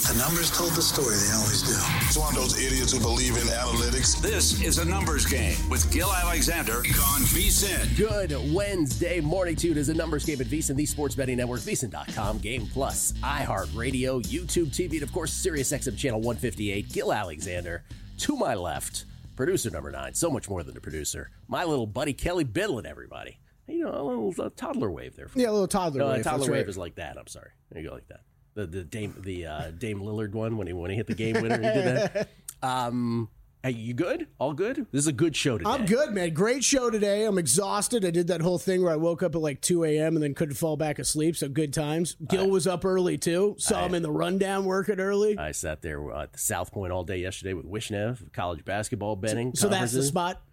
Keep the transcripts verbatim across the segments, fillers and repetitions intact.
The numbers told the story. They always do. It's one of those idiots who believe in analytics. This is a numbers game with Gil Alexander on VSiN. Good Wednesday morning to you. It is a numbers game at VSiN, the sports betting network, V S I N dot com, Game Plus, iHeartRadio, YouTube T V, and of course, SiriusXM channel one fifty-eight. Gil Alexander to my left, producer number nine, so much more than a producer. My little buddy Kelly Bidlin, everybody. You know, a little a toddler wave there. Yeah, a little toddler no, wave. A toddler right. wave is like that. I'm sorry. There you go, like that. The the Dame the uh, Dame Lillard one when he when he hit the game winner. He did that. Um, hey, you good? All good? This is a good show today. I'm good, man. Great show today. I'm exhausted. I did that whole thing where I woke up at like two a.m. and then couldn't fall back asleep. So good times. Gil I, was up early too. Saw I, him in the rundown working early. I sat there at the South Point all day yesterday with Wishnev, college basketball betting. So, so that's the spot.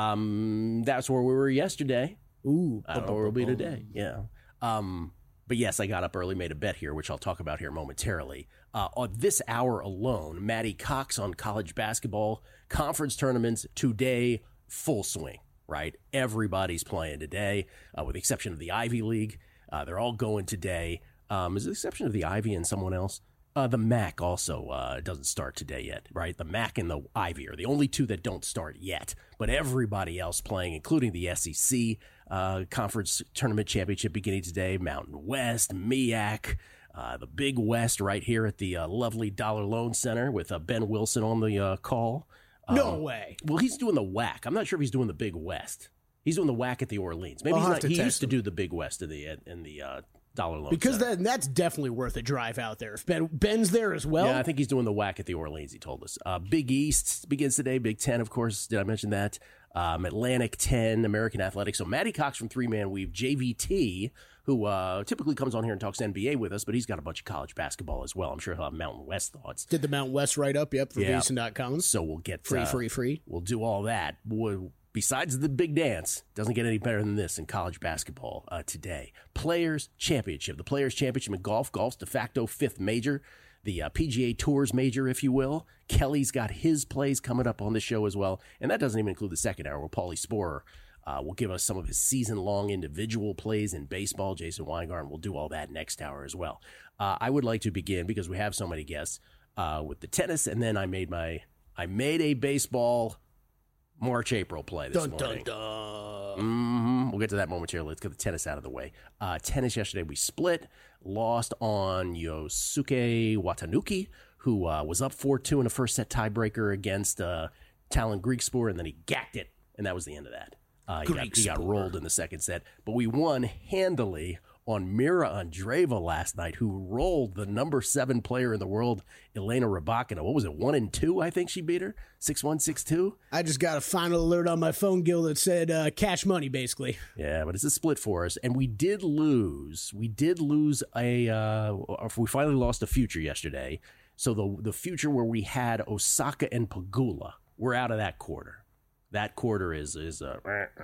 Um, that's where we were yesterday. Ooh, I don't know where we'll be today. Yeah. Um. But yes, I got up early, made a bet here, which I'll talk about here momentarily. Uh, on this hour alone, Matty Cox on college basketball conference tournaments today, full swing, right? Everybody's playing today, uh, with the exception of the Ivy League. Uh, they're all going today. Um, is the exception of the Ivy and someone else? Uh, the M A C also uh, doesn't start today yet, right? The M A C and the Ivy are the only two that don't start yet. But everybody else playing, including the S E C uh, Conference Tournament Championship beginning today, Mountain West, M E A C, uh, the Big West right here at the uh, lovely Dollar Loan Center with uh, Ben Wilson on the uh, call. Um, no way. Well, he's doing the W A C. I'm not sure if he's doing the Big West. He's doing the W A C at the Orleans. Maybe I'll he's not. He used him. to do the Big West in the in the uh, Dollar Loan because Center. that that's definitely worth a drive out there. If Ben Ben's there as well. Yeah, I think he's doing the W A C at the Orleans. He told us. Uh, Big East begins today. Big Ten, of course. Did I mention that? Um, Atlantic ten, American Athletics. So Matty Cox from Three Man Weave, J V T, who uh, typically comes on here and talks N B A with us, but he's got a bunch of college basketball as well. I'm sure he'll have Mountain West thoughts. Did the Mountain West write up? Yep, for yeah. V S I N dot com. So we'll get free, uh, free, free. We'll do all that. We'll, besides the big dance, doesn't get any better than this in college basketball uh, today. Players Championship. The Players Championship in golf. Golf's de facto fifth major. The uh, P G A Tours major, if you will. Kelly's got his plays coming up on the show as well. And that doesn't even include the second hour where Paulie Sporer uh, will give us some of his season-long individual plays in baseball. Jason Weingarten will do all that next hour as well. Uh, I would like to begin, because we have so many guests, uh, with the tennis. And then I made my I made a baseball March-April play this dun, morning. Dun, dun. Mm-hmm. We'll get to that momentarily. Let's get the tennis out of the way. Uh, tennis yesterday, we split, lost on Yosuke Watanuki, who uh, was up four two in a first set tiebreaker against uh, Talon Griekspoor, and then he gacked it, and that was the end of that. Uh, he, got, he got rolled in the second set, but we won handily on Mira Andreeva last night, who rolled the number seven player in the world, Elena Rybakina. What was it, one and two? I think she beat her, six one, six two. I just got a final alert on my phone, Gil, that said uh, cash money, basically. Yeah, but it's a split for us, and we did lose. We did lose a. Uh, we finally lost a future yesterday. So the the future where we had Osaka and Pegula, we're out of that quarter. That quarter is is uh,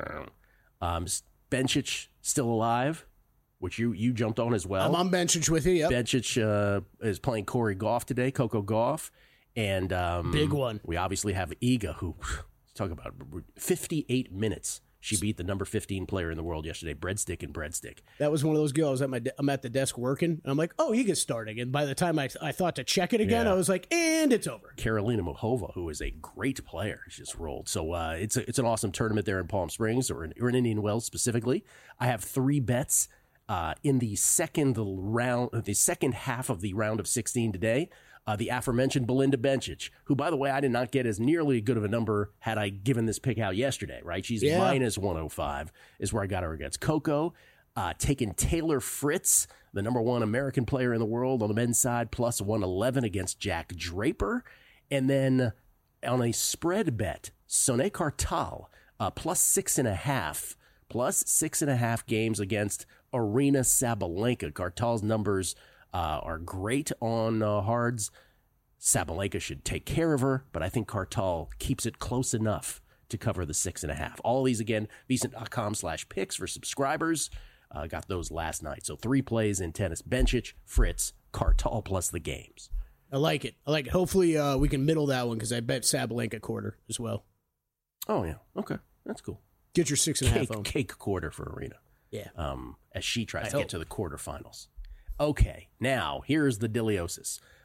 um, Bencic still alive, which you, you jumped on as well. I'm on Bencic with you, yep. Bencic uh, is playing Corey Goff today, Coco Goff. And um, big one. We obviously have Iga, who, talk about fifty-eight minutes. She beat the number fifteen player in the world yesterday, Breadstick and Breadstick. That was one of those girls. At my de- I'm at the desk working, and I'm like, oh, Iga's starting. And by the time I, I thought to check it again, yeah. I was like, and it's over. Carolina Muhova, who is a great player, just rolled. So uh, it's a, it's an awesome tournament there in Palm Springs, or in, or in Indian Wells specifically. I have three bets uh, in the second round, the second half of the round of sixteen today. Uh, the aforementioned Belinda Bencic, who, by the way, I did not get as nearly good of a number had I given this pick out yesterday, right? She's yeah. minus one oh five is where I got her against Coco. Uh, taking Taylor Fritz, the number one American player in the world on the men's side, plus one eleven against Jack Draper. And then on a spread bet, Soné Kartal, uh, plus six and a half, plus six and a half games against Aryna Sabalenka. Kartal's numbers Uh, are great on uh, hards. Sabalenka should take care of her, but I think Kartal keeps it close enough to cover the six and a half. All these again, VSiN.com slash picks for subscribers. Uh, got those last night. So three plays in tennis: Bencic, Fritz, Kartal plus the games. I like it. I like it. Hopefully uh, we can middle that one because I bet Sabalenka quarter as well. Oh yeah, okay, that's cool. Get your six and cake, a half on. Cake quarter for Aryna. Yeah. Um, as she tries I to hope. get to the quarterfinals. Okay, now here's the Diliosis.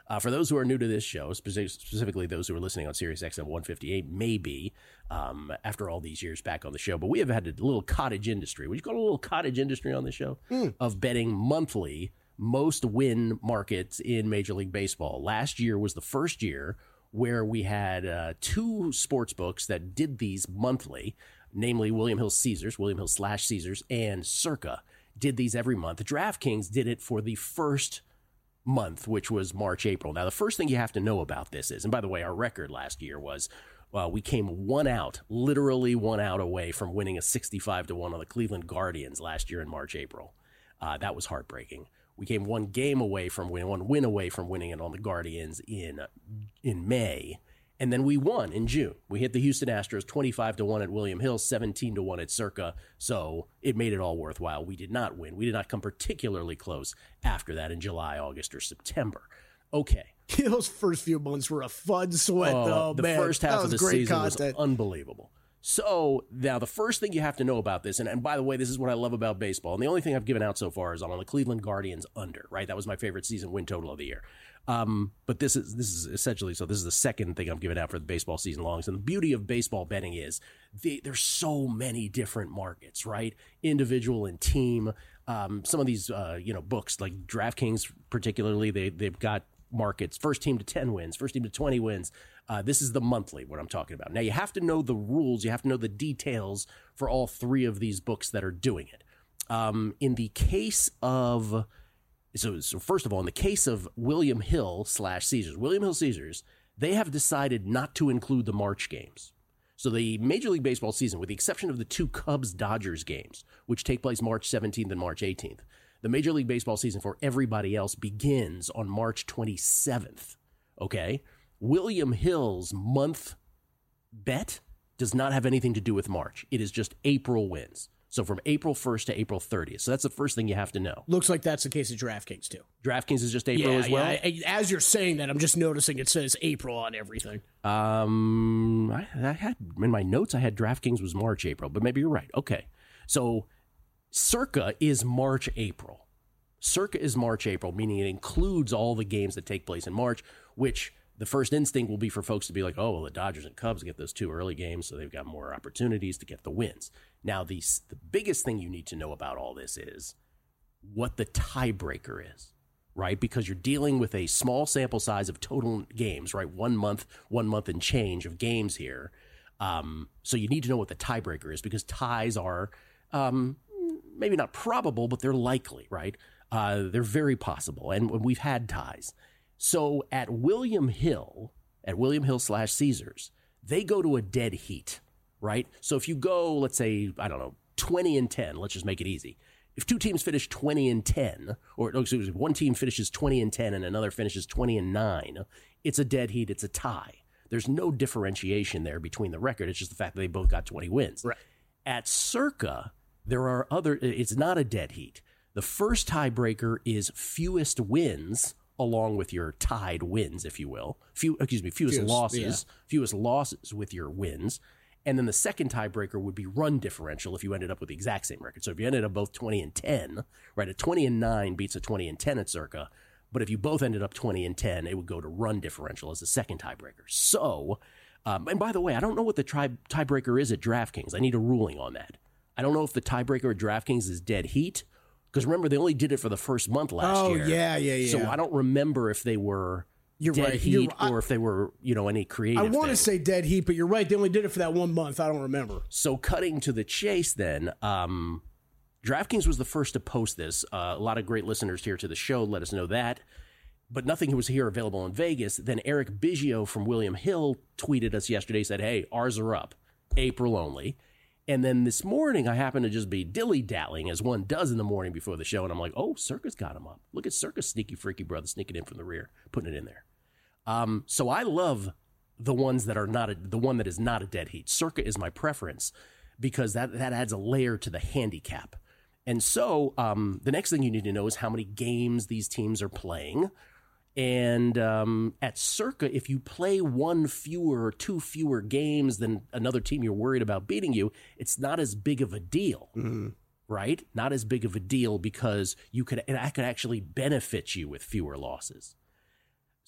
Uh, for those who are new to this show, specific, specifically those who are listening on Sirius X M one fifty-eight, maybe um, after all these years back on the show, but we have had a little cottage industry. Would you call it a little cottage industry on the show? Mm. Of betting monthly most win markets in Major League Baseball. Last year was the first year where we had uh, two sports books that did these monthly, namely William Hill Caesars, William Hill slash Caesars, and Circa did these every month. DraftKings did it for the first month, which was March, April. Now, the first thing you have to know about this is, and by the way, our record last year was uh, we came one out, literally one out away from winning a sixty-five to one on the Cleveland Guardians last year in March, April. Uh, that was heartbreaking. We came one game away from winning, one win away from winning it on the Guardians in in May. And then we won in June. We hit the Houston Astros twenty-five to one at William Hill, seventeen to one at Circa. So it made it all worthwhile. We did not win. We did not come particularly close after that in July, August, or September. Okay. Those first few months were a fun sweat, uh, though, the man. The first half of the season content. was unbelievable. So now the first thing you have to know about this, and, and by the way, this is what I love about baseball, and the only thing I've given out so far is I'm on the Cleveland Guardians under, right? That was my favorite season win total of the year. Um, but this is this is essentially, so this is the second thing I'm giving out for the baseball season longs. And the beauty of baseball betting is the, there's so many different markets, right? Individual and team. Um, some of these, uh, you know, books like DraftKings particularly, they, they've got markets, first team to ten wins, first team to twenty wins. Uh, this is the monthly, what I'm talking about. Now, you have to know the rules. You have to know the details for all three of these books that are doing it. Um, in the case of, so, so first of all, in the case of William Hill slash Caesars, William Hill Caesars, they have decided not to include the March games. So the Major League Baseball season, with the exception of the two Cubs-Dodgers games, which take place March seventeenth and March eighteenth, the Major League Baseball season for everybody else begins on March twenty-seventh, okay? William Hill's month bet does not have anything to do with March. It is just April wins. So from April first to April thirtieth. So that's the first thing you have to know. Looks like that's the case of DraftKings, too. DraftKings is just April yeah, as well? Yeah. As you're saying that, I'm just noticing it says April on everything. Um, I, I had in my notes, I had DraftKings was March, April, but maybe you're right. Okay. So Circa is March, April. Circa is March, April, meaning it includes all the games that take place in March, which the first instinct will be for folks to be like, oh, well, the Dodgers and Cubs get those two early games, so they've got more opportunities to get the wins. Now, the, the biggest thing you need to know about all this is what the tiebreaker is, right? Because you're dealing with a small sample size of total games, right? One month, one month and change of games here. Um, so you need to know what the tiebreaker is, because ties are um, maybe not probable, but they're likely, right? Uh, they're very possible, and we've had ties. So at William Hill, at William Hill slash Caesars, they go to a dead heat, right? So if you go, let's say, I don't know, twenty and ten, let's just make it easy. If two teams finish twenty and ten, or excuse me, one team finishes twenty and ten and another finishes twenty and nine, it's a dead heat, it's a tie. There's no differentiation there between the record. It's just the fact that they both got twenty wins. Right. At Circa, there are other, it's not a dead heat. The first tiebreaker is fewest wins along with your tied wins, if you will. Few, excuse me, fewest, fewest losses, yeah. fewest losses with your wins. And then the second tiebreaker would be run differential if you ended up with the exact same record. So if you ended up both twenty and ten, right, a twenty and nine beats a twenty and ten at Circa. But if you both ended up twenty and ten, it would go to run differential as the second tiebreaker. So, um, and by the way, I don't know what the tri- tiebreaker is at DraftKings. I need a ruling on that. I don't know if the tiebreaker at DraftKings is dead heat. Because remember, they only did it for the first month last oh, year. Oh, yeah, yeah, yeah. So I don't remember if they were you're dead right. heat you're, I, or if they were, you know, any creative I want to thing. say dead heat, but you're right. They only did it for that one month. I don't remember. So cutting to the chase then, um, DraftKings was the first to post this. Uh, a lot of great listeners here to the show let us know that. But nothing was here available in Vegas. Then Eric Biggio from William Hill tweeted us yesterday, said, hey, ours are up. April only. And then this morning, I happened to just be dilly-dallying, as one does in the morning before the show, and I'm like, oh, Circa's got him up. Look at Circa's sneaky, freaky brother sneaking in from the rear, putting it in there. Um, so I love the ones that are not, a, the one that is not a dead heat. Circa is my preference because that, that adds a layer to the handicap. And so um, the next thing you need to know is how many games these teams are playing. And um, at Circa, if you play one fewer or two fewer games than another team you're worried about beating you, it's not as big of a deal, mm-hmm. right? Not as big of a deal because you could, and that could actually benefit you with fewer losses.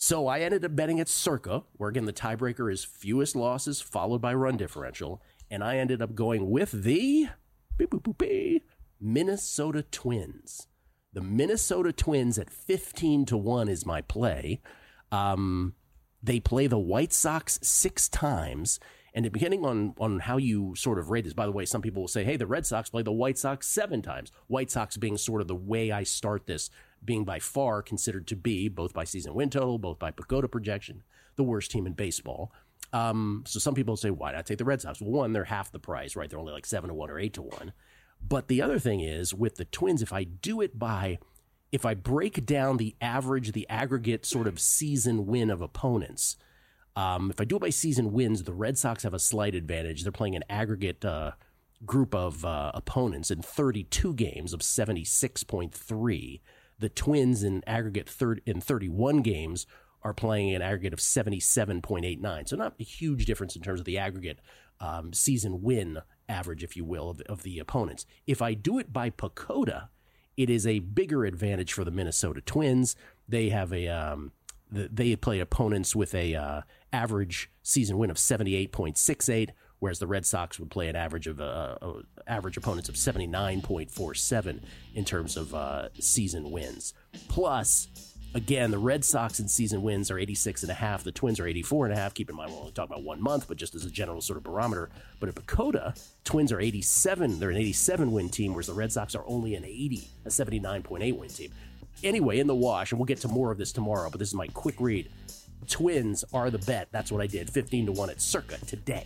So I ended up betting at Circa, where again the tiebreaker is fewest losses followed by run differential, and I ended up going with the beep, boop, boop, beep, Minnesota Twins. The Minnesota Twins at fifteen to one is my play. Um, they play the White Sox six times, and depending on, on how you sort of rate this, by the way, some people will say, hey, the Red Sox play the White Sox seven times. White Sox being sort of the way I start this, being by far considered to be, both by season win total, both by Pagoda projection, the worst team in baseball. Um, so some people say, why not take the Red Sox? Well, one, they're half the price, right? They're only like seven to one or eight to one. But the other thing is, with the Twins, if I do it by, if I break down the average, the aggregate sort of season win of opponents, um, if I do it by season wins, the Red Sox have a slight advantage. They're playing an aggregate uh, group of uh, opponents in thirty-two games of seventy-six point three. The Twins in aggregate third in thirty-one games are playing an aggregate of seventy-seven point eight nine. So not a huge difference in terms of the aggregate um, season win average, if you will, of, of the opponents. If I do it by Pagoda, it is a bigger advantage for the Minnesota Twins. They have a um, they play opponents with a uh, average season win of seventy-eight point six eight, whereas the Red Sox would play an average of uh, uh, average opponents of seventy-nine point four seven in terms of uh, season wins. Plus, again, the Red Sox in season wins are eighty-six and a half. The Twins are eighty-four and a half. Keep in mind, we're only talking about one month, but just as a general sort of barometer. But at Pagoda, Twins are eighty-seven. They're an eighty-seven win team, whereas the Red Sox are only an eighty, a seventy-nine point eight win team. Anyway, in the wash, and we'll get to more of this tomorrow, but this is my quick read. Twins are the bet. That's what I did. fifteen to one at Circa today.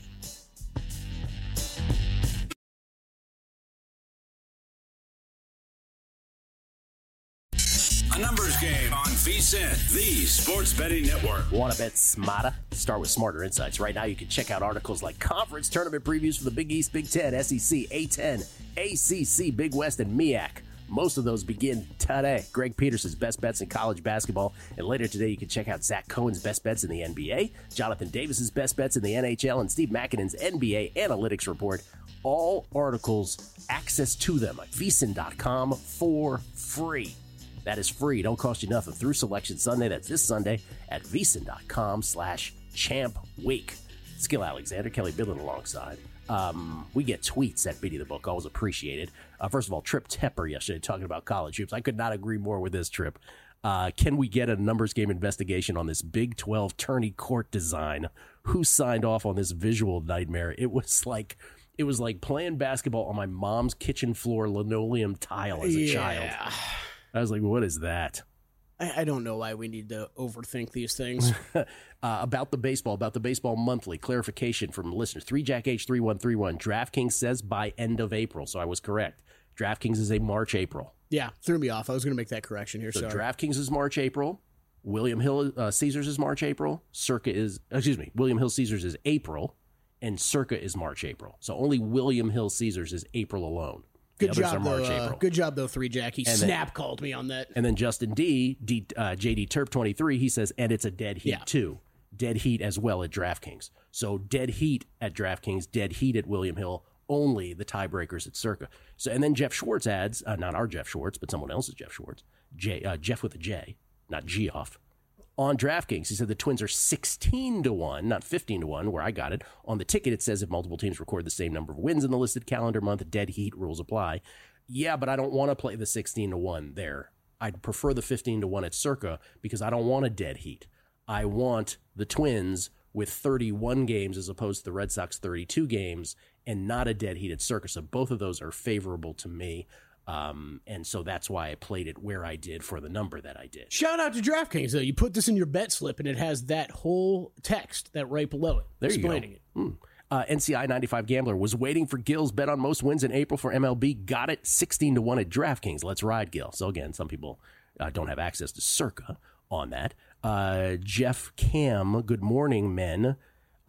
A numbers game on VSiN, the sports betting network. Want to bet smarter? Start with Smarter Insights. Right now, you can check out articles like conference tournament previews for the Big East, Big Ten, S E C, A ten, A C C, Big West, and M E A C. Most of those begin today. Greg Peterson's best bets in college basketball. And later today, you can check out Zach Cohen's best bets in the N B A, Jonathan Davis's best bets in the N H L, and Steve Makinen's N B A analytics report. All articles, access to them at V S I N dot com for free. That is free. Don't cost you nothing. Through Selection Sunday, that's this Sunday, at V S I N dot com slash champ week. Skill Alexander, Kelly Bidlin alongside. Um, we get tweets at Beatty the Book. Always appreciated. Uh, first of all, Trip Tepper yesterday talking about college hoops. I could not agree more with this, Trip. Uh, can we get a numbers game investigation on this Big twelve tourney court design? Who signed off on this visual nightmare? It was like it was like playing basketball on my mom's kitchen floor linoleum tile as a yeah. child. I was like, what is that? I, I don't know why we need to overthink these things. uh, about the baseball, about the baseball monthly, clarification from listeners. three Jack H three one three one. DraftKings says by end of April, so I was correct. DraftKings is a March, April. Yeah, threw me off. I was going to make that correction here. So sorry. DraftKings is March, April. William Hill uh, Caesars is March, April. Circa is, excuse me, William Hill Caesars is April, and Circa is March, April. So only William Hill Caesars is April alone. Good the job, March, though. Uh, April. Good job, though, three Jack. He And snap then, called me on that. And then Justin D, D uh, J D Terp twenty-three, he says, and it's a dead heat Yeah. too. Dead heat as well at DraftKings. So dead heat at DraftKings, dead heat at William Hill, only the tiebreakers at Circa. So and then Jeff Schwartz adds, uh, not our Jeff Schwartz, but someone else's Jeff Schwartz, J, uh, Jeff with a J, not Geoff. On DraftKings, he said the Twins are sixteen to one, not fifteen to one, where I got it. On the ticket, it says if multiple teams record the same number of wins in the listed calendar month, dead heat rules apply. Yeah, but I don't want to play the sixteen to one there. I'd prefer the fifteen to one at Circa because I don't want a dead heat. I want the Twins with thirty-one games as opposed to the Red Sox thirty-two games and not a dead heat at Circa. So both of those are favorable to me. Um, and so that's why I played it where I did for the number that I did. Shout out to DraftKings, though. You put this in your bet slip, and it has that whole text that right below it, There explaining you it. go. Mm. Uh, N C I ninety-five Gambler was waiting for Gil's bet on most wins in April for M L B. Got it sixteen to one at DraftKings. Let's ride, Gil. So again, some people uh, don't have access to Circa on that. Uh, Jeff Cam, good morning, men.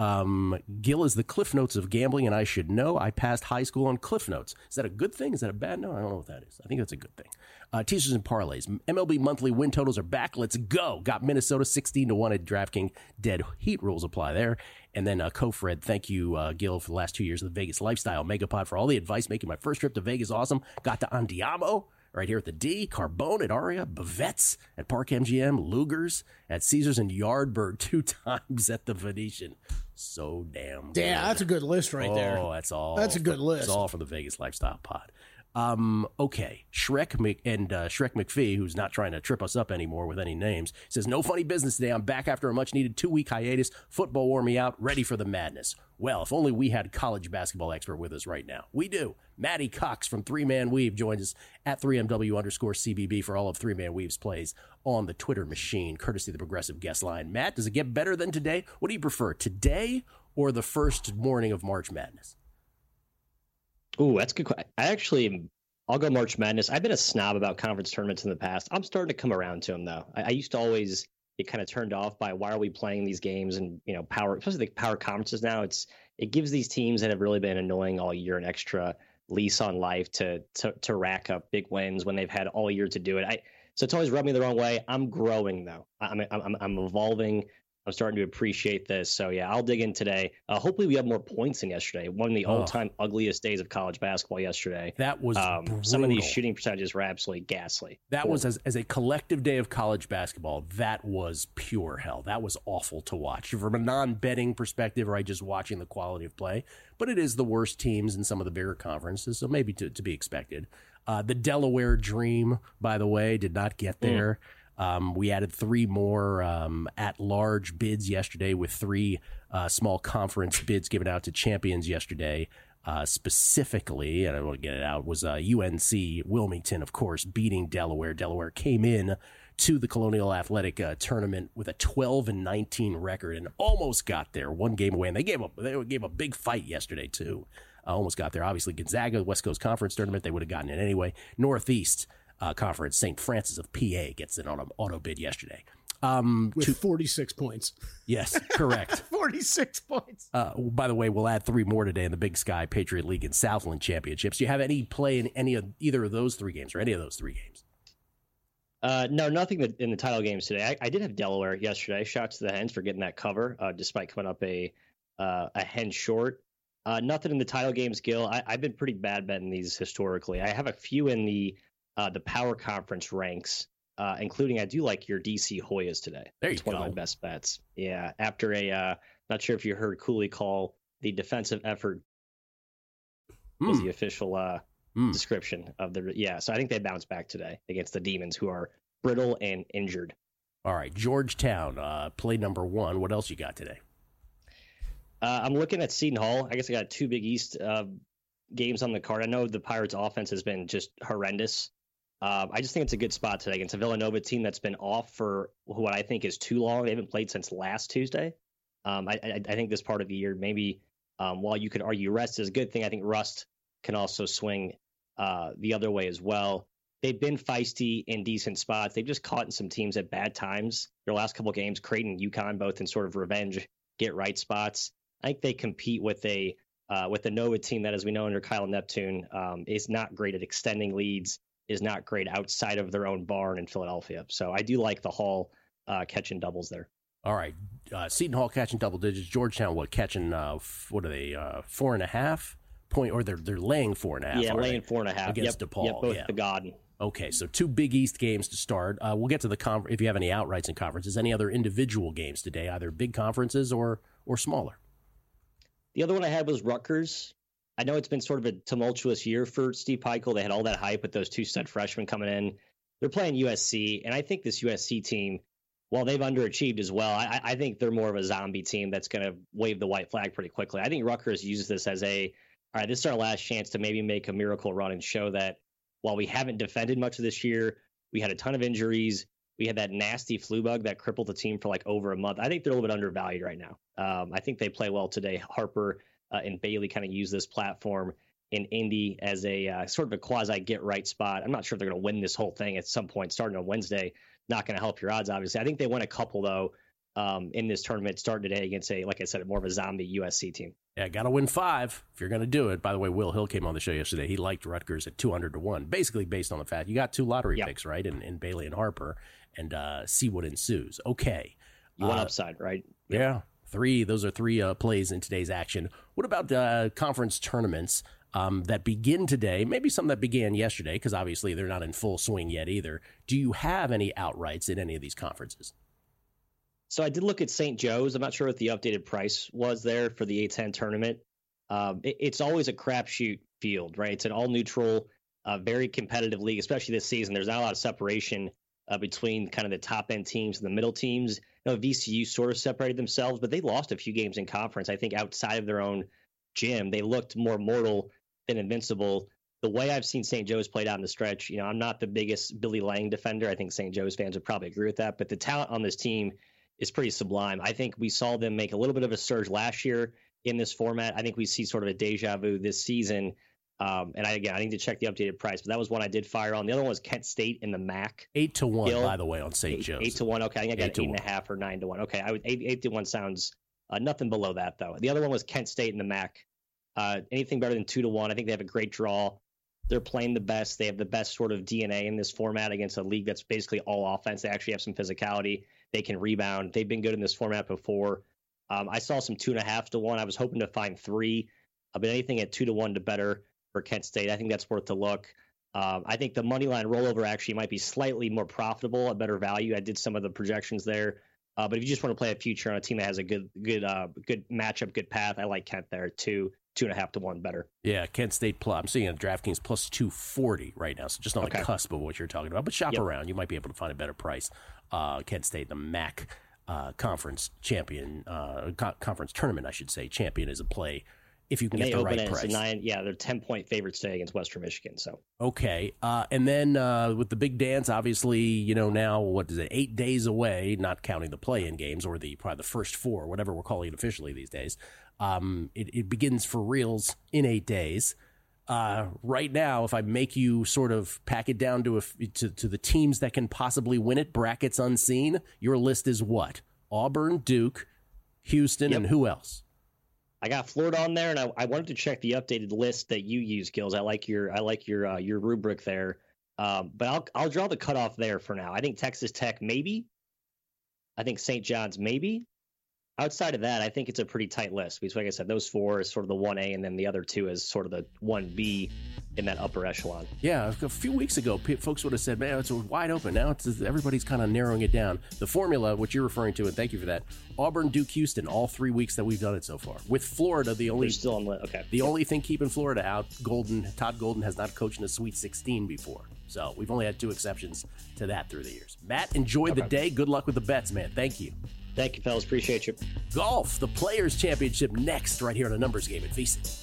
Um, Gil is the Cliff Notes of gambling, and I should know. I passed high school on Cliff Notes. Is that a good thing? Is that a bad note? I don't know what that is. I think that's a good thing. Uh, teasers and parlays. M L B monthly win totals are back. Let's go. Got Minnesota sixteen to one at DraftKings. Dead heat rules apply there. And then uh, Cofred, thank you, uh, Gil, for the last two years of the Vegas Lifestyle Megapod for all the advice making my first trip to Vegas awesome. Got to Andiamo. right here at the D, Carbone at Aria, Bavets at Park M G M, Luger's at Caesars, and Yardbird two times at the Venetian. So damn good. Damn, that's a good list right oh, there. Oh, that's all. That's a good from, list. It's all from the Vegas Lifestyle Pod. Um, okay, Shrek Mc, and uh, Shrek McPhee, who's not trying to trip us up anymore with any names, says, no funny business today. I'm back after a much-needed two-week hiatus. Football wore me out, ready for the madness. Well, if only we had college basketball expert with us right now. We do. Matty Cox from Three Man Weave joins us at three M W underscore C B B for all of Three Man Weave's plays on the Twitter machine, courtesy of the Progressive Guest Line. Matt, does it get better than today? What do you prefer, today or the first morning of March Madness? Ooh, that's good. I actually, I'll go March Madness. I've been a snob about conference tournaments in the past. I'm starting to come around to them, though. I, I used to always get kind of turned off by why are we playing these games and, you know, power, especially the power conferences now. It's it gives these teams that have really been annoying all year an extra lease on life to to, to rack up big wins when they've had all year to do it. I so it's always rubbed me the wrong way. I'm growing though. I'm I'm I'm evolving. I'm starting to appreciate this. So, yeah, I'll dig in today. Uh, hopefully we have more points than yesterday. One of the oh. all-time ugliest days of college basketball yesterday. That was um, some of these shooting percentages were absolutely ghastly. That Horrible. was, as, as a collective day of college basketball, that was pure hell. That was awful to watch. From a non-betting perspective, right, just watching the quality of play. But it is the worst teams in some of the bigger conferences, so maybe to, to be expected. Uh, the Delaware Dream, by the way, did not get there. Mm. Um, we added three more um, at-large bids yesterday with three uh, small conference bids given out to champions yesterday. Uh, specifically, and I want to get it out, was uh, U N C Wilmington, of course, beating Delaware. Delaware came in to the Colonial Athletic uh, Tournament with a twelve and nineteen record and almost got there, one game away. And they gave a, they gave a big fight yesterday, too. Uh, almost got there. Obviously, Gonzaga, West Coast Conference Tournament, they would have gotten it anyway. Northeast Uh, Conference, Saint Francis of P A gets in on an auto bid yesterday. Um, With to, forty-six points. Yes, correct. forty-six points. Uh, by the way, we'll add three more today in the Big Sky Patriot League and Southland Championships. Do you have any play in any of either of those three games or any of those three games? Uh, no, nothing in the title games today. I, I did have Delaware yesterday. Shouts to the Hens for getting that cover, uh, despite coming up a uh, a hen short. Uh, nothing in the title games, Gil. I, I've been pretty bad betting these historically. I have a few in the Uh, the power conference ranks, uh, including I do like your D C Hoyas today. There you it's go. One of my best bets. Yeah. After a, uh, not sure if you heard Cooley call the defensive effort mm. was the official uh, mm. description of the, yeah. So I think they bounced back today against the Demons, who are brittle and injured. All right. Georgetown, uh, play number one. What else you got today? Uh, I'm looking at Seton Hall. I guess I got two Big East uh, games on the card. I know the Pirates offense has been just horrendous. Uh, I just think it's a good spot today against a Villanova team that's been off for what I think is too long. They haven't played since last Tuesday. Um, I, I, I think this part of the year, maybe um, while you could argue rest is a good thing, I think rust can also swing uh, the other way as well. They've been feisty in decent spots. They've just caught in some teams at bad times. Their last couple games, Creighton and UConn, both in sort of revenge, get right spots. I think they compete with a uh, with the Nova team that, as we know under Kyle Neptune, um, is not great at extending leads, is not great outside of their own barn in Philadelphia. So I do like the Hall uh, catching doubles there. All right. Uh, Seton Hall catching double digits. Georgetown, what, catching, uh, f- what are they, uh, four and a half point, or they're they're laying four and a half. Yeah, laying four and a half. Against yep, DePaul. Yep, both yeah. the God. Okay, so two Big East games to start. Uh, we'll get to the conference, if you have any outrights in conferences. Any other individual games today, either big conferences or or smaller? The other one I had was Rutgers. I know it's been sort of a tumultuous year for Steve Pikiell. They had all that hype with those two stud freshmen coming in. They're playing U S C, and I think this U S C team, while they've underachieved as well, I, I think they're more of a zombie team that's going to wave the white flag pretty quickly. I think Rutgers uses this as a, all right, this is our last chance to maybe make a miracle run and show that while we haven't defended much of this year, we had a ton of injuries. We had that nasty flu bug that crippled the team for like over a month. I think they're a little bit undervalued right now. Um, I think they play well today. Harper uh, and Bailey kind of use this platform in Indy as a uh, sort of a quasi get right spot. I'm not sure if they're going to win this whole thing at some point starting on Wednesday. Not going to help your odds, obviously. I think they won a couple, though, um, in this tournament starting today against a, like I said, more of a zombie U S C team. Yeah, got to win five if you're going to do it. By the way, Will Hill came on the show yesterday. He liked Rutgers at two hundred to one, basically based on the fact you got two lottery yep. picks, right, in, in Bailey and Harper, and uh, see what ensues. Okay. You want uh, upside, right? Yep. Yeah. Three. Those are three uh, plays in today's action. What about uh, conference tournaments? um, that begin today, maybe some that began yesterday, because obviously they're not in full swing yet either. Do you have any outrights in any of these conferences? So I did look at Saint Joe's. I'm not sure what the updated price was there for the A ten tournament. Um, it, it's always a crapshoot field, right? It's an all-neutral, uh, very competitive league, especially this season. There's not a lot of separation uh, between kind of the top-end teams and the middle teams. You know, V C U sort of separated themselves, but they lost a few games in conference. I think outside of their own gym, they looked more mortal than invincible. The way I've seen Saint Joe's played out in the stretch, you know, I'm not the biggest Billy Lang defender. I think Saint Joe's fans would probably agree with that, but the talent on this team is pretty sublime. I think we saw them make a little bit of a surge last year in this format. I think we see sort of a deja vu this season. Um, and I, again, I need to check the updated price, but that was one I did fire on. The other one was Kent State in the M A C. Eight to one, Gil. by the way, on Saint Joe's. Eight to one. Okay, I think I got eight, eight and one. a half or nine to one. Okay, I would eight, eight to one sounds uh, nothing below that though. The other one was Kent State in the M A C. Uh, anything better than two to one. I think they have a great draw. They're playing the best. They have the best sort of D N A in this format against a league that's basically all offense. They actually have some physicality. They can rebound. They've been good in this format before. Um, I saw some two and a half to one. I was hoping to find three, uh, but anything at two to one to better for Kent State, I think that's worth a look. Um, I think the money line rollover actually might be slightly more profitable, a better value. I did some of the projections there, uh, but if you just want to play a future on a team that has a good, good, uh, good matchup, good path, I like Kent there too. Two and a half to one better. Yeah, Kent State plus. I'm seeing a DraftKings plus two forty right now, so just on okay. the cusp of what you're talking about. But shop yep. around, you might be able to find a better price. Uh, Kent State, the M A C uh, conference champion, uh, co- conference tournament, I should say, champion is a play if you can and get the right price. Nine, yeah, they're ten point favorites today against Western Michigan. So okay, uh, and then uh, with the big dance, obviously, you know now what is it? Eight days away, not counting the play-in games or the probably the first four, whatever we're calling it officially these days. Um, it, it begins for reals in eight days. Uh, right now, if I make you sort of pack it down to, a, to to the teams that can possibly win it, brackets unseen, your list is what? Auburn, Duke, Houston, yep. and who else? I got Florida on there, and I, I wanted to check the updated list that you use, Gills. I like your I like your uh, your rubric there, um, but I'll I'll draw the cutoff there for now. I think Texas Tech maybe. I think Saint John's maybe. Outside of that, I think it's a pretty tight list because, like I said, those four is sort of the one A, and then the other two is sort of the one B in that upper echelon. Yeah, a few weeks ago, folks would have said, man, it's wide open. Now it's everybody's kind of narrowing it down. The formula, which you're referring to, and thank you for that, Auburn, Duke, Houston, all three weeks that we've done it so far. With Florida, the only still on the, okay. the only thing keeping Florida out, Golden Todd Golden has not coached in a Sweet sixteen before. So we've only had two exceptions to that through the years. Matt, enjoy okay. the day. Good luck with the bets, man. Thank you. Thank you, fellas. Appreciate you. Golf, the Players' Championship next, right here on A Numbers Game at VSiN.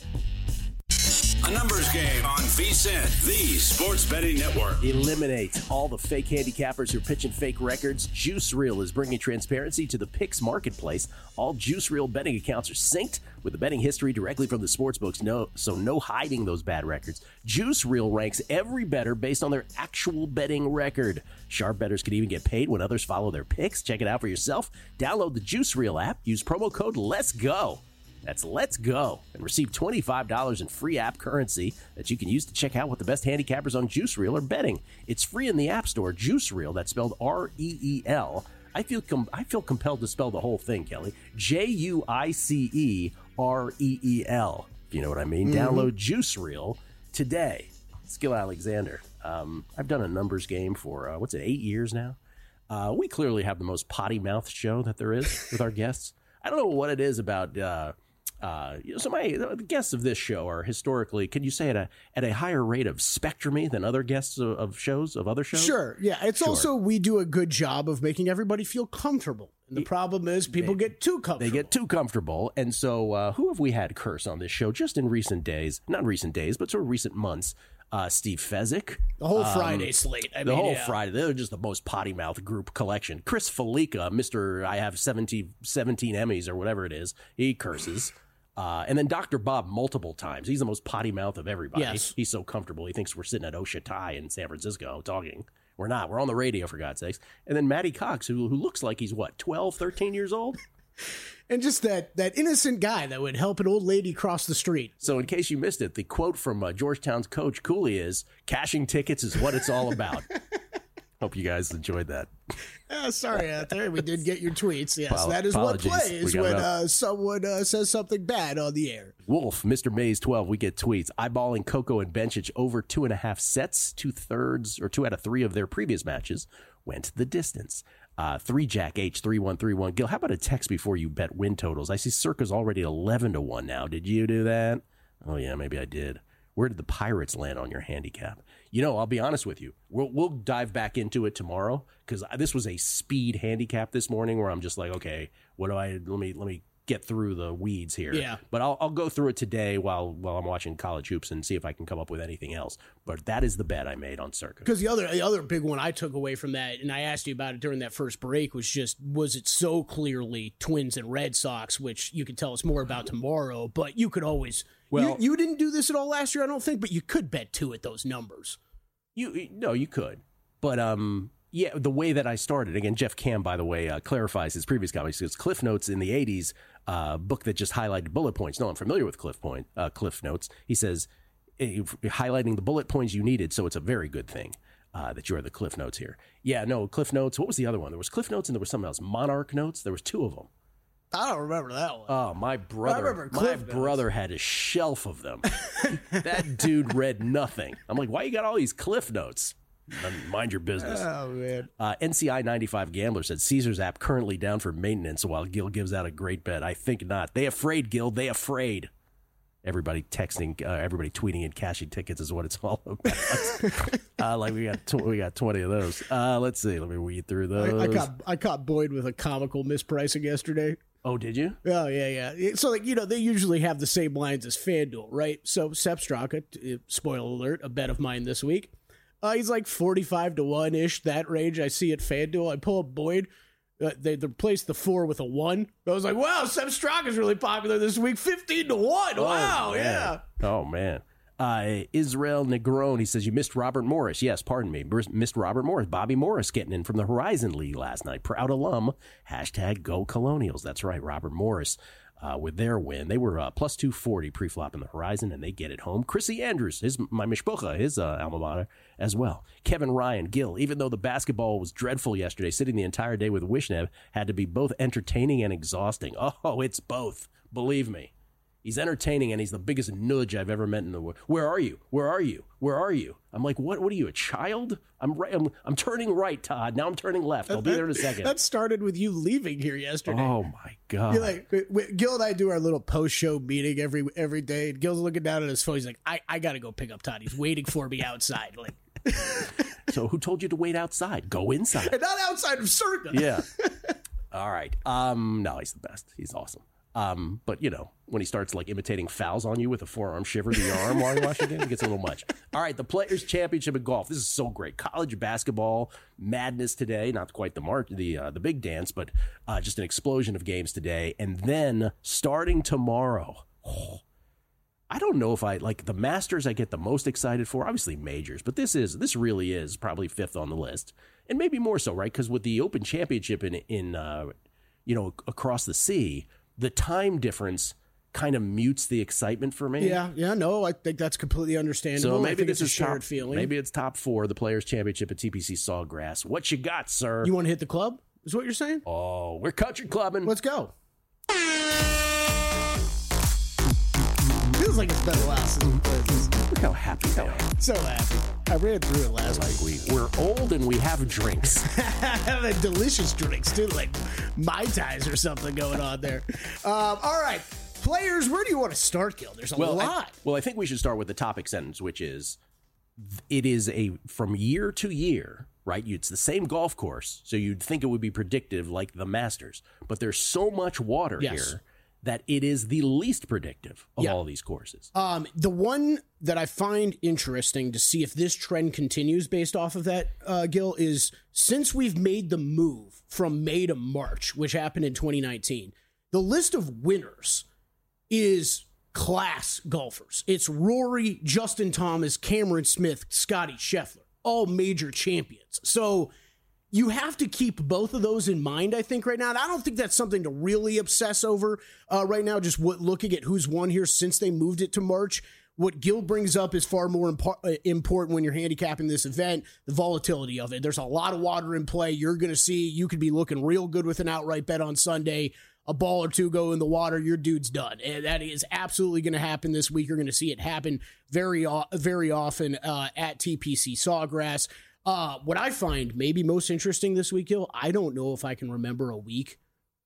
A Numbers Game on VSiN, the sports betting network. Eliminate all the fake handicappers who are pitching fake records. Juice Reel is bringing transparency to the picks marketplace. All Juice Reel betting accounts are synced with the betting history directly from the sportsbooks, no, so no hiding those bad records. Juice Reel ranks every bettor based on their actual betting record. Sharp bettors can even get paid when others follow their picks. Check it out for yourself. Download the Juice Reel app. Use promo code Let's Go. That's Let's Go, and receive twenty-five dollars in free app currency that you can use to check out what the best handicappers on Juice Reel are betting. It's free in the App Store. Juice Reel, that's spelled R E E L. I feel com- I feel compelled to spell the whole thing, Kelly. J U I C E R E E L, if you know what I mean. Mm-hmm. Download Juice Reel today. It's Gil Alexander. Um, I've done a numbers game for, uh, what's it, eight years now? Uh, we clearly have the most potty-mouthed show that there is with our guests. I don't know what it is about... Uh, Uh, you know, so my the guests of this show are historically, can you say at a at a higher rate of spectrumy than other guests of, of shows of other shows? Sure, yeah. It's sure. also we do a good job of making everybody feel comfortable. And the it, problem is people they, get too comfortable. They get too comfortable, and so uh, who have we had curse on this show just in recent days? Not recent days, but sort of recent months. Uh, Steve Fezzik. The whole um, Friday slate. I the mean, whole yeah. Friday. They're just the most potty mouth group collection. Chris Felica, Mister I have seventeen, seventeen Emmys or whatever it is. He curses. Uh, and then Doctor Bob multiple times. He's the most potty mouth of everybody. Yes. He's so comfortable. He thinks we're sitting at Osha Thai in San Francisco talking. We're not. We're on the radio, for God's sakes. And then Matty Cox, who, who looks like he's, what, twelve, thirteen years old? And just that that innocent guy that would help an old lady cross the street. So in case you missed it, the quote from uh, Georgetown's coach, Cooley, is, cashing tickets is what it's all about. Hope you guys enjoyed that. Uh, sorry out there. We did get your tweets. Yes, Apol- that is apologies. what plays We got when it up. uh, someone uh, says something bad on the air. Wolf, Mister Mays twelve, we get tweets. Eyeballing Coco and Bencic over two and a half sets, two thirds or two out of three of their previous matches went the distance. Uh, three Jack H three one three one. Gil, how about a text before you bet win totals? I see Circa's already eleven to one now. Did you do that? Oh yeah, maybe I did. Where did the Pirates land on your handicap? You know, I'll be honest with you. We'll we'll dive back into it tomorrow because this was a speed handicap this morning where I'm just like, okay, what do I let me let me get through the weeds here. Yeah. But I'll I'll go through it today while while I'm watching college hoops and see if I can come up with anything else. But that is the bet I made on Circa. Because the other the other big one I took away from that, and I asked you about it during that first break, was just was it so clearly Twins and Red Sox, which you could tell us more about tomorrow. But you could always Well- you, you didn't do this at all last year, I don't think, but you could bet two at those numbers. You no, you could, but um, yeah, the way that I started again, Jeff Cam, by the way, uh, clarifies his previous comment. He says Cliff Notes in the eighties, uh, book that just highlighted bullet points. No, I'm familiar with Cliff Point, uh, Cliff Notes. He says eh, highlighting the bullet points you needed, so it's a very good thing uh, that you are the Cliff Notes here. Yeah, no, Cliff Notes. What was the other one? There was Cliff Notes and there was something else. Monarch Notes. There was two of them. I don't remember that one. Oh, my brother! remember My Cliff Notes. brother had a shelf of them. That dude read nothing. I'm like, why you got all these Cliff Notes? Mind your business. Oh, man. Uh, N C I ninety-five Gambler said Caesar's app currently down for maintenance while Gil gives out a great bet. I think not. They afraid, Gil. They afraid. Everybody texting, uh, everybody tweeting and cashing tickets is what it's all about. uh, like we got, tw- we got twenty of those. Uh, let's see. Let me weed through those. I, I caught I caught Boyd with a comical mispricing yesterday. Oh, did you? Oh, yeah, yeah. So, like, you know, they usually have the same lines as FanDuel, right? So, Sepp Straka, t- spoiler alert, a bet of mine this week. Uh, he's like forty-five to one-ish, that range I see at FanDuel. I pull up Boyd. Uh, they, they replaced the four with a one. I was like, wow, Sepp Straka's really popular this week. fifteen to one. Wow, oh, yeah. Oh, man. Uh, Israel Negron, he says, you missed Robert Morris. Yes, pardon me. Missed Robert Morris. Bobby Morris getting in from the Horizon League last night. Proud alum. Hashtag Go Colonials. That's right, Robert Morris uh, with their win. They were uh, plus two forty pre-flop in the Horizon, and they get it home. Chrissy Andrews, his my mishpucha, his uh, alma mater as well. Kevin Ryan, Gil, even though the basketball was dreadful yesterday, sitting the entire day with Wishnev had to be both entertaining and exhausting. Oh, it's both. Believe me. He's entertaining, and he's the biggest nudge I've ever met in the world. Where are you? Where are you? Where are you? I'm like, what? What are you, a child? I'm right. I'm, I'm turning right, Todd. Now I'm turning left. I'll be there in a second. That started with you leaving here yesterday. Oh my god! You're like, we- we- Gil and I do our little post-show meeting every every day. And Gil's looking down at his phone. He's like, I, I got to go pick up Todd. He's waiting for me outside. Like, So who told you to wait outside? Go inside. and not outside of Circa. Yeah. All right. Um. No, he's the best. He's awesome. Um, but you know, when he starts like imitating fouls on you with a forearm shiver to your arm while you're watching the game, it gets a little much. All right, the Players Championship in golf. This is so great. College basketball madness today. Not quite the march, the uh, the big dance, but uh, just an explosion of games today. And then starting tomorrow, oh, I don't know if I like the Masters. I get the most excited for, obviously majors, but this is this really is probably fifth on the list, and maybe more so, right? Because with the Open Championship in in uh, you know across the sea. The time difference kind of mutes the excitement for me. Yeah, yeah, no, I think that's completely understandable. So maybe I think this it's is a shared top, feeling. Maybe it's top four, the Players Championship at T P C Sawgrass. What you got, sir? You want to hit the club? Is what you're saying? oh, we're country clubbing. Let's go. Feels like it's been a while since we played this. Look how happy they are. So happy. I ran through it last Like week. we, we're old and we have drinks. Having delicious drinks too, like Mai Tais or something going on there. Um, all right, players, where do you want to start, Gil? There's a Well, I, lot. well, I think we should start with the topic sentence, which is, it is a from year to year, right? It's the same golf course, so you'd think it would be predictive like the Masters, but there's so much water Yes. here that it is the least predictive of Yeah. all these courses. Um, the one that I find interesting to see if this trend continues based off of that, uh, Gil, is since we've made the move from May to March, which happened in twenty nineteen, the list of winners is class golfers. It's Rory, Justin Thomas, Cameron Smith, Scotty Scheffler, all major champions. So you have to keep both of those in mind, I think, right now. And I don't think that's something to really obsess over uh, right now, just what, looking at who's won here since they moved it to March. what Gil brings up is far more impo- important when you're handicapping this event, the volatility of it. There's a lot of water in play. You're going to see, you could be looking real good with an outright bet on Sunday. A ball or two go in the water, your dude's done. And that is absolutely going to happen this week. You're going to see it happen very, very often uh, at T P C Sawgrass. Uh, what I find maybe most interesting this week, Gil, I don't know if I can remember a week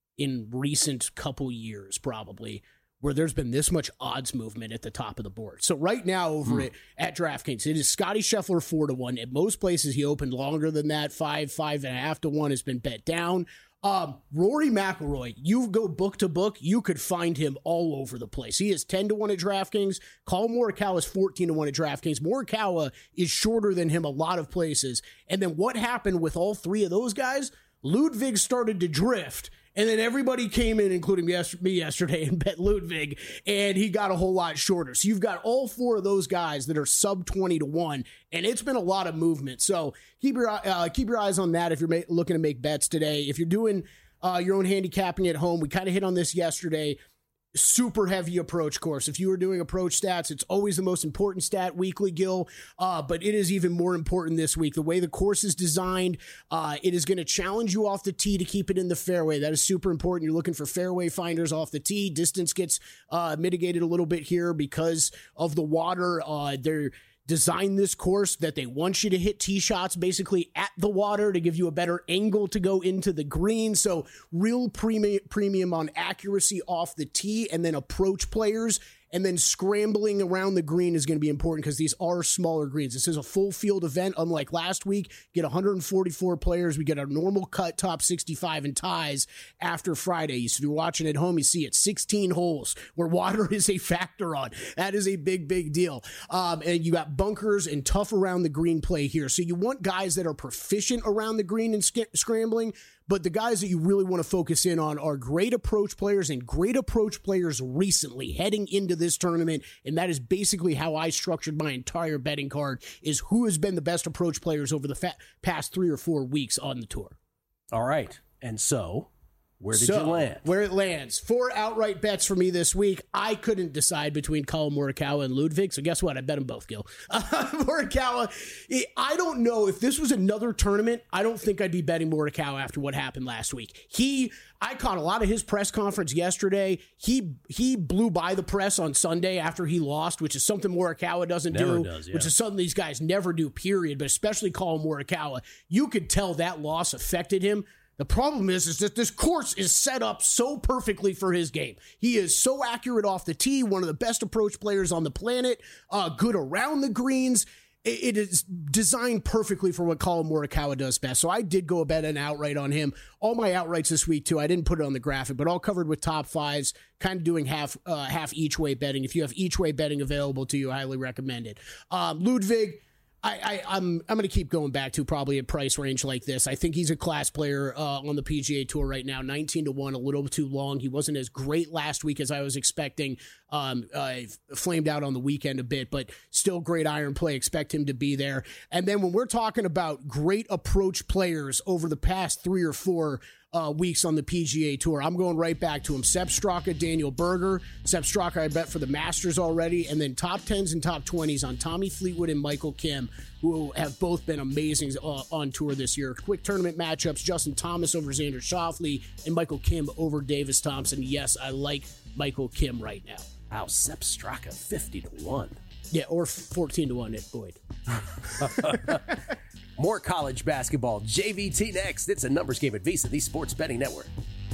in recent couple years, probably, where there's been this much odds movement at the top of the board. So right now over hmm. at, at DraftKings, it is Scotty Scheffler four to one. At most places, he opened longer than that. Five, five and a half to one has been bet down. Um, Rory McIlroy, you go book to book, you could find him all over the place. He is ten to one at DraftKings. Collin Morikawa is fourteen to one at DraftKings. Morikawa is shorter than him a lot of places. And then what happened with all three of those guys? Ludwig started to drift, and then everybody came in, including me yesterday, and bet Ludwig, and he got a whole lot shorter. So you've got all four of those guys that are sub twenty to one, and it's been a lot of movement. So keep your uh, keep your eyes on that if you're ma- looking to make bets today. If you're doing uh, your own handicapping at home, we kind of hit on this yesterday. Super heavy approach course. If you were doing approach stats, it's always the most important stat weekly, Gil, uh, but it is even more important this week. The way the course is designed, uh, it is going to challenge you off the tee to keep it in the fairway. That is super important. You're looking for fairway finders off the tee. Distance gets uh, mitigated a little bit here because of the water. Uh, they're design this course that they want you to hit tee shots basically at the water to give you a better angle to go into the green. So real premium premium on accuracy off the tee, and then approach players. And then scrambling around the green is going to be important because these are smaller greens. This is a full field event, unlike last week. Get one hundred forty-four players. We get a normal cut top sixty-five and ties after Friday. So if you're watching at home, you see it sixteen holes where water is a factor on. That is a big, big deal. Um, and you got bunkers and tough around the green play here. So you want guys that are proficient around the green and sc- scrambling. But the guys that you really want to focus in on are great approach players and great approach players recently heading into this tournament. And that is basically how I structured my entire betting card, is who has been the best approach players over the fa- past three or four weeks on the tour. All right. And so where did so, you land? Where it lands. Four outright bets for me this week. I couldn't decide between Collin Morikawa and Ludwig, so guess what? I bet them both, Gil. Uh, Morikawa, I don't know. If this was another tournament, I don't think I'd be betting Morikawa after what happened last week. He, I caught a lot of his press conference yesterday. He he blew by the press on Sunday after he lost, which is something Morikawa doesn't never do, does, yeah. which is something these guys never do, period, but especially Collin Morikawa. You could tell that loss affected him. The problem is, is that this course is set up so perfectly for his game. He is so accurate off the tee, one of the best approach players on the planet, uh, good around the greens. It, it is designed perfectly for what Collin Morikawa does best. So I did go a bet and outright on him. All my outrights this week, too, I didn't put it on the graphic, but all covered with top fives, kind of doing half uh, half each way betting. If you have each way betting available to you, I highly recommend it. Um, Ludwig, I, I, I'm I'm going to keep going back to probably a price range like this. I think he's a class player uh, on the P G A Tour right now. nineteen to one, a little too long. He wasn't as great last week as I was expecting. Um, uh, flamed out on the weekend a bit, but still great iron play. Expect him to be there. And then when we're talking about great approach players over the past three or four Uh, weeks on the P G A Tour, I'm going right back to him. Sepp Straka, Daniel Berger. Sepp Straka, I bet for the Masters already. And then top tens and top twenties on Tommy Fleetwood and Michael Kim, who have both been amazing uh, on tour this year. Quick tournament matchups, Justin Thomas over Xander Schauffele and Michael Kim over Davis Thompson. Yes, I like Michael Kim right now. Wow, Sepp Straka, fifty to one. Yeah, or fourteen to one at Boyd. More college basketball. J V T next. It's a numbers game at VSiN, the Sports Betting Network.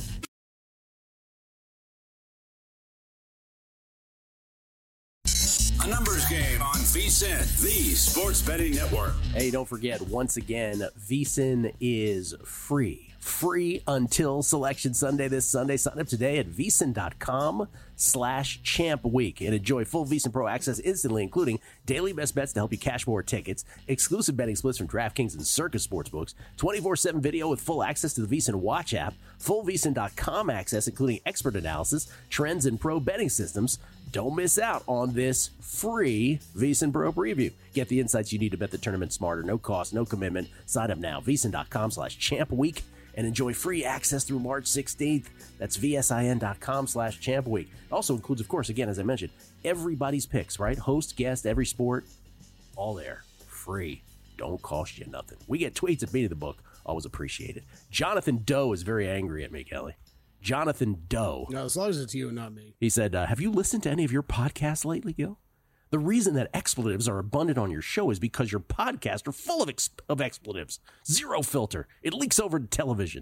A numbers game on VSiN, the Sports Betting Network. Hey, don't forget, once again, VSiN is free. Free until Selection Sunday this Sunday. Sign up today at VSiN.com slash Champ Week and enjoy full VSiN Pro access instantly, including daily best bets to help you cash more tickets, exclusive betting splits from DraftKings and Circus Sportsbooks, twenty-four seven video with full access to the VSiN Watch app, full VSiN dot com access, including expert analysis, trends, and pro betting systems. Don't miss out on this free VSiN Pro preview. Get the insights you need to bet the tournament smarter. No cost, no commitment. Sign up now. VSiN.com slash Champ Week. and enjoy free access through March sixteenth. That's vsin.com slash champ week. It also includes, of course, again, as I mentioned, everybody's picks, right? Host, guest, every sport, all there. Free. Don't cost you nothing. We get tweets at Beat of the Book. Always appreciate it. Jonathan Doe is very angry at me, Kelly. Jonathan Doe. No, as long as it's you and not me. He said, uh, have you listened to any of your podcasts lately, Gil? The reason that expletives are abundant on your show is because your podcasts are full of, ex- of expletives. Zero filter. It leaks over to television.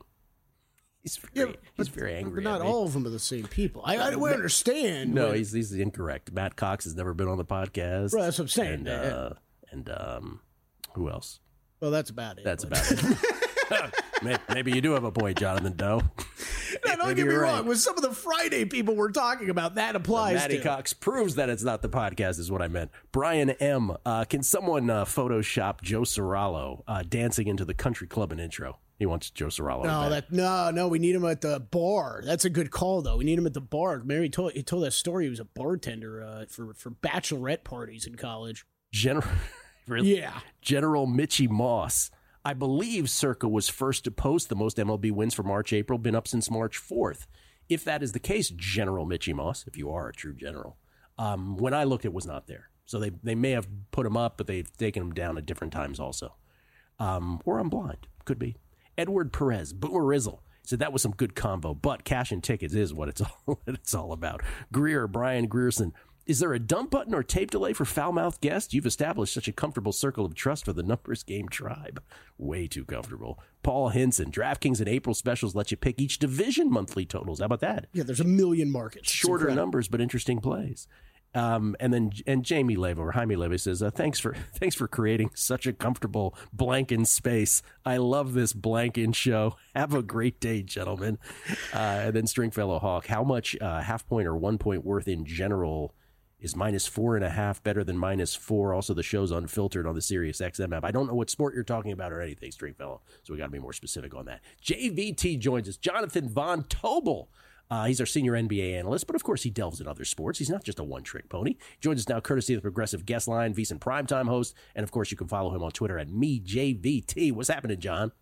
He's very, Yeah, he's but, very angry but not at me. all of them are the same people. I, I would understand. No, when- he's he's incorrect. Matt Cox has never been on the podcast. Right, that's what I'm saying. And, uh, and um, who else? Well, that's about it. That's but. about it. Maybe you do have a point, Jonathan Doe. No, don't Maybe get me you're wrong. right. With some of the Friday people we're talking about, that applies Matty to. Cox proves that it's not the podcast is what I meant. Brian M. Uh, can someone uh, Photoshop Joe Serralo uh, dancing into the country club in intro? He wants Joe Serralo. No, back. that no, no. We need him at the bar. That's a good call, though. We need him at the bar. Mary told he told that story. He was a bartender uh, for for bachelorette parties in college. General, really? Yeah. General Mitchie Moss. I believe Circa was first to post the most M L B wins for March, April, been up since March fourth. If that is the case, General Mitchie Moss, if you are a true general, um, when I looked, it was not there. So they, they may have put him up, but they've taken him down at different times also. Um, or I'm blind. Could be. Edward Perez, Boomer Rizzle, said that was some good combo, but cash and tickets is what it's all, what it's all about. Greer, Brian Grierson, is there a dump button or tape delay for foul-mouthed guests? You've established such a comfortable circle of trust for the Numbers Game tribe. Way too comfortable. Paul Hinson, DraftKings and April specials let you pick each division monthly totals. How about that? Yeah, there's a million markets. It's Shorter incredible. numbers, but interesting plays. Um, and then and Jamie Leva or Jaime Leva says, uh, thanks for thanks for creating such a comfortable blank in space. I love this blank in show. Have a great day, gentlemen. Uh, and then Stringfellow Hawk, how much uh, half point or one point worth in general is minus four and a half better than minus four? Also, the show's unfiltered on the Sirius X M app. I don't know what sport you're talking about or anything, Stringfellow, so we got to be more specific on that. J V T joins us. Jonathan Von Tobel. Uh, he's our senior N B A analyst, but of course he delves in other sports. He's not just a one-trick pony. He joins us now courtesy of the Progressive Guest Line, VSiN Primetime host, and of course you can follow him on Twitter at me J V T. What's happening, John?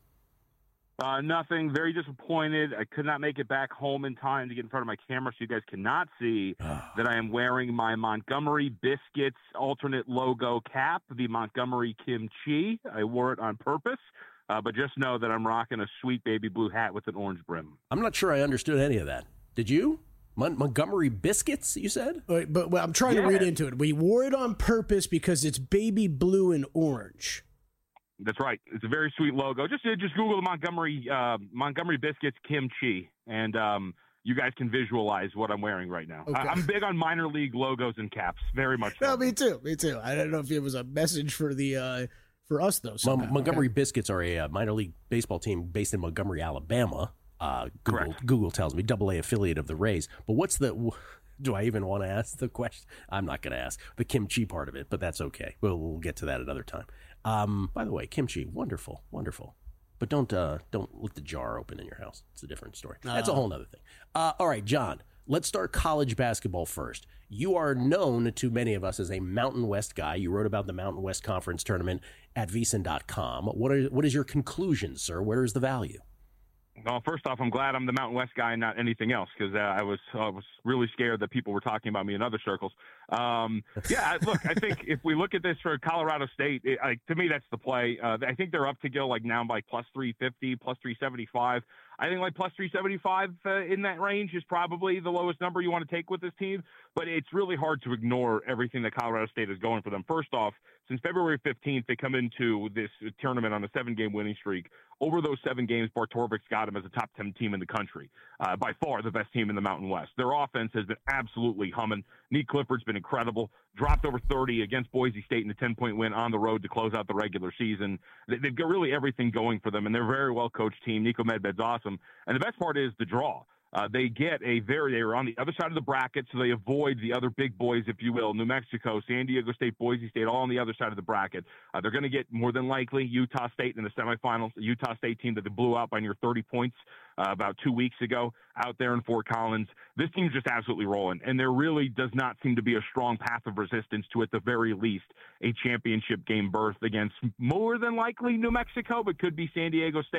Uh, nothing. Very disappointed. I could not make it back home in time to get in front of my camera, so you guys cannot see that I am wearing my Montgomery Biscuits alternate logo cap, the Montgomery Kimchi. I wore it on purpose. Uh, but just know that I'm rocking a sweet baby blue hat with an orange brim. I'm not sure I understood any of that. Did you? Mon- Montgomery Biscuits, you said? Wait, but well, I'm trying Yeah. to read into it. We wore it on purpose because it's baby blue and orange. That's right. It's a very sweet logo. Just just Google the Montgomery uh, Montgomery Biscuits Kimchi, and um, you guys can visualize what I'm wearing right now. Okay. I- I'm big on minor league logos and caps. Very much so. No, me too. Me too. I don't know if it was a message for the uh, for us though. Mon- somehow. Montgomery Okay. Biscuits are a uh, minor league baseball team based in Montgomery, Alabama. Uh, Google, Correct. Google tells me double A affiliate of the Rays. But what's the? Do I even want to ask the question? I'm not going to ask the kimchi part of it, but that's okay. We'll, we'll get to that another time. Um, by the way, kimchi, wonderful, wonderful. But don't uh, don't let the jar open in your house. It's a different story. That's a whole other thing. Uh, all right, John. Let's start college basketball first. You are known to many of us as a Mountain West guy. You wrote about the Mountain West Conference tournament at V S I N dot com. What are what is your conclusion, sir? Where is the value? Well, first off, I'm glad I'm the Mountain West guy and not anything else, because uh, I was I was really scared that people were talking about me in other circles. Um, yeah, look, I think if we look at this for Colorado State, it, I, to me that's the play. Uh, I think they're up to Gil like now by plus three fifty, plus three seventy-five. I think like plus three seventy-five uh, in that range is probably the lowest number you want to take with this team. But it's really hard to ignore everything that Colorado State is going for them. First off, since February fifteenth, they come into this tournament on a seven-game winning streak. Over those seven games, Bart Torvik's got them as a top ten team in the country, uh, by far the best team in the Mountain West. Their offense has been absolutely humming. Nick Clifford's been incredible. Dropped over thirty against Boise State in a ten-point win on the road to close out the regular season. They've got really everything going for them, and they're a very well-coached team. Nico Medved's awesome. And the best part is the draw. Uh, they get a very, they were on the other side of the bracket, so they avoid the other big boys, if you will, New Mexico, San Diego State, Boise State, all on the other side of the bracket. Uh, they're going to get more than likely Utah State in the semifinals, a Utah State team that they blew out by near thirty points uh, about two weeks ago out there in Fort Collins. This team's just absolutely rolling, and there really does not seem to be a strong path of resistance to, at the very least, a championship game berth against more than likely New Mexico, but could be San Diego State.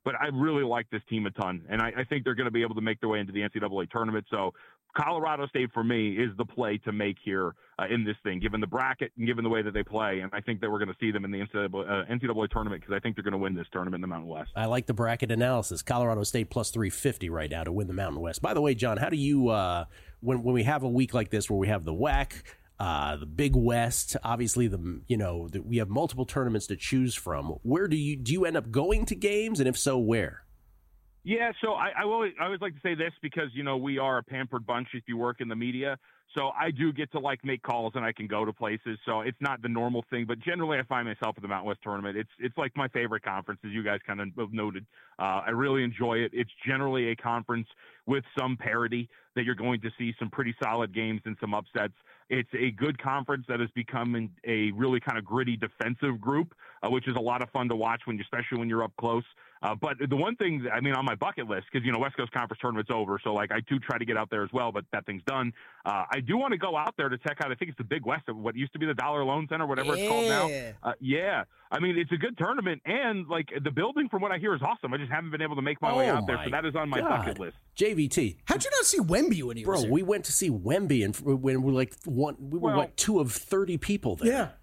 but I really like this team a ton, and I, I think they're going to be able to make their way into the N C double A tournament. So Colorado State, for me, is the play to make here uh, in this thing, given the bracket and given the way that they play. And I think that we're going to see them in the N C double A, uh, N C double A tournament because I think they're going to win this tournament in the Mountain West. I like the bracket analysis. Colorado State plus three fifty right now to win the Mountain West. By the way, John, how do you, uh, when, when we have a week like this where we have the W A C, uh, the Big West, obviously the, you know, the, we have multiple tournaments to choose from. Where do you, do you end up going to games? And if so, where? Yeah, so I, I always I always like to say this because, you know, we are a pampered bunch if you work in the media. So I do get to, like, make calls and I can go to places. So it's not the normal thing. But generally, I find myself at the Mountain West Tournament. It's it's like my favorite conference, as you guys kind of noted. Uh, I really enjoy it. It's generally a conference with some parity that you're going to see some pretty solid games and some upsets. It's a good conference that has become a really kind of gritty defensive group, uh, which is a lot of fun to watch, when, especially when you're up close. Uh, but the one thing, I mean, on my bucket list, because, you know, West Coast Conference Tournament's over, so, like, I do try to get out there as well, but that thing's done. Uh, I do want to go out there to check out, I think it's the Big West, of what used to be the Dollar Loan Center, whatever yeah. it's called now. Uh, yeah. I mean, it's a good tournament, and, like, the building, from what I hear, is awesome. I just haven't been able to make my oh way out there, my so that is on my God. bucket list. J V T. How'd you not see Wemby when he Bro, was here? we went to see Wemby, and when we were like one, we were Well, like two of thirty people there. Yeah.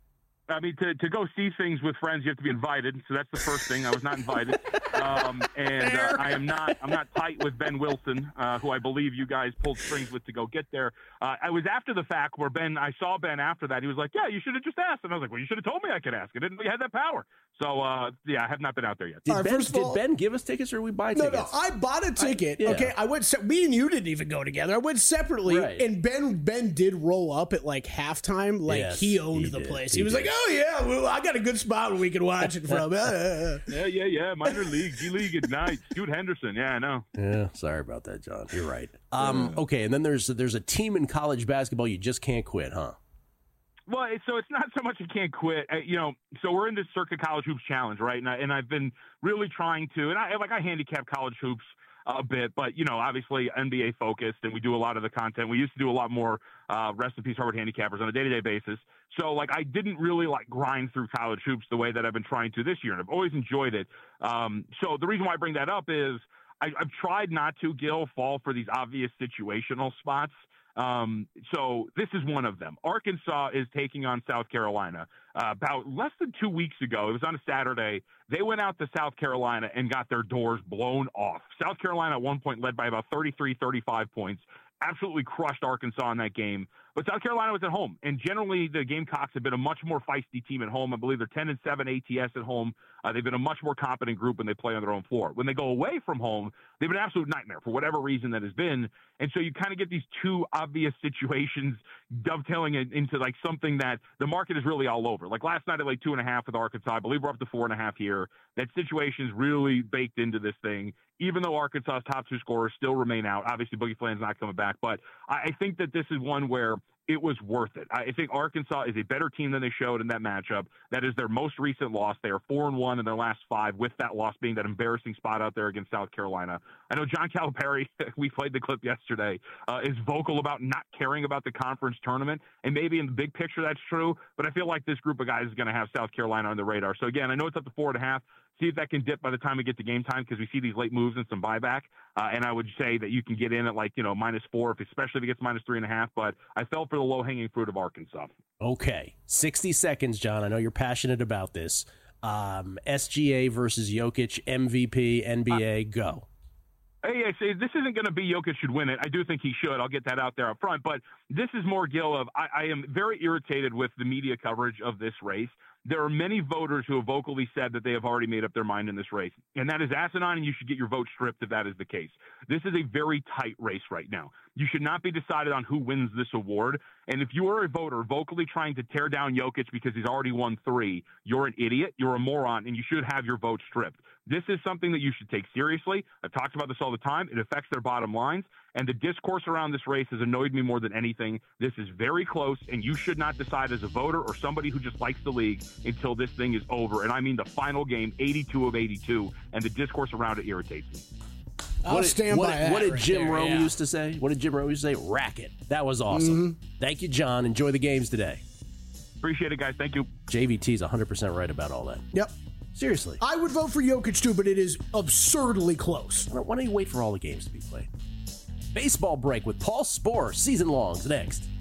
I mean, to, to go see things with friends, you have to be invited. So that's the first thing. I was not invited, um, and uh, I am not. I'm not tight with Ben Wilson, uh, who I believe you guys pulled strings with to go get there. Uh, I was after the fact where Ben. I saw Ben after that. He was like, "Yeah, you should have just asked." And I was like, "Well, you should have told me I could ask. I didn't know you had that power." So uh, yeah, I have not been out there yet. Did, All right, ben, first of did all- Ben give us tickets, or did we buy No, tickets? no, I bought a ticket. I- yeah. Okay, I went. Se- me and you didn't even go together. I went separately, Right. and Ben Ben did roll up at like halftime, like Yes, he owned he the did. place. He He, was did. like, "Oh yeah, well, I got a good spot where we can watch it from." Uh, Yeah, yeah, yeah. Minor league, G League at night. Scoot Henderson. Yeah, I know. Yeah, sorry about that, John. You're right. Um, okay, and then there's there's a team in college basketball you just can't quit, huh? Well, it's, so it's not so much you can't quit. Uh, you know, so we're in this Circa College Hoops Challenge, right? And, I, and I've been really trying to, and I like I handicap college hoops a bit, but, you know, obviously N B A focused, and we do a lot of the content. We used to do a lot more uh, rest in peace Harvard handicappers on a day-to-day basis. So, like, I didn't really, like, grind through college hoops the way that I've been trying to this year, and I've always enjoyed it. Um, so the reason why I bring that up is I, I've tried not to, Gil, fall for these obvious situational spots. Um, so this is one of them. Arkansas is taking on South Carolina. Uh, about less than two weeks ago, it was on a Saturday, they went out to South Carolina and got their doors blown off. South Carolina at one point led by about thirty-three, thirty-five points, absolutely crushed Arkansas in that game. But South Carolina was at home, and generally the Gamecocks have been a much more feisty team at home. I believe they're ten and seven A T S at home. Uh, they've been a much more competent group when they play on their own floor. When they go away from home, they've been an absolute nightmare for whatever reason that has been. And so you kind of get these two obvious situations dovetailing it into like something that the market is really all over. Like last night at like two and a half with Arkansas, I believe we're up to four and a half here. That situation is really baked into this thing, even though Arkansas's top two scorers still remain out. Obviously, Boogie Fland's not coming back, but I, I think that this is one where it was worth it. I think Arkansas is a better team than they showed in that matchup. That is their most recent loss. They are four and one in their last five, with that loss being that embarrassing spot out there against South Carolina. I know John Calipari, we played the clip yesterday, uh, is vocal about not caring about the conference tournament, and maybe in the big picture that's true, but I feel like this group of guys is going to have South Carolina on the radar. So again, I know it's up to four and a half. See if that can dip by the time we get to game time, because we see these late moves and some buyback. Uh, and I would say that you can get in at like, you know, minus four, if, especially if it gets minus three and a half. But I fell for the low hanging fruit of Arkansas. Okay. sixty seconds, John. I know you're passionate about this. Um, S G A versus Jokic, M V P, N B A, go. Hey, I say this isn't going to be Jokic should win it. I do think he should. I'll get that out there up front. But this is more, Gil, of I, I am very irritated with the media coverage of this race. There are many voters who have vocally said that they have already made up their mind in this race, and that is asinine, and you should get your vote stripped if that is the case. This is a very tight race right now. You should not be decided on who wins this award, and if you are a voter vocally trying to tear down Jokic because he's already won three, you're an idiot, you're a moron, and you should have your vote stripped. This is something that you should take seriously. I've talked about this all the time. It affects their bottom lines, and the discourse around this race has annoyed me more than anything. This is very close, and you should not decide as a voter or somebody who just likes the league until this thing is over. And I mean the final game, eighty-two of eighty-two, and the discourse around it irritates me. I'll what did, stand what by did, that what did right Jim there, Rome yeah. used to say? What did Jim Rome used to say? Racket. That was awesome. Mm-hmm. Thank you, John. Enjoy the games today. Appreciate it, guys. Thank you. J V T's one hundred percent right about all that. Yep. Seriously. I would vote for Jokic too, but it is absurdly close. Why don't you wait for all the games to be played? Baseball break with Paul Sporer, season longs next.